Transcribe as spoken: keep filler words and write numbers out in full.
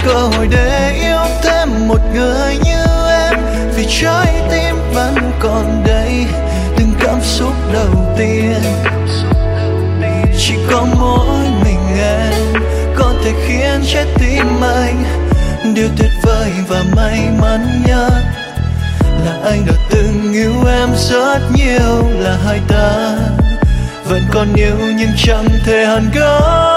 cơ hội để yêu thêm một người như em, vì trái tim vẫn còn đây từng cảm xúc đầu tiên. Chỉ có mỗi mình em có thể khiến trái tim anh điều tuyệt vời và may mắn nhất là anh đã từng yêu em rất nhiều, là hai ta vẫn còn yêu nhưng chẳng thể hàn gắn.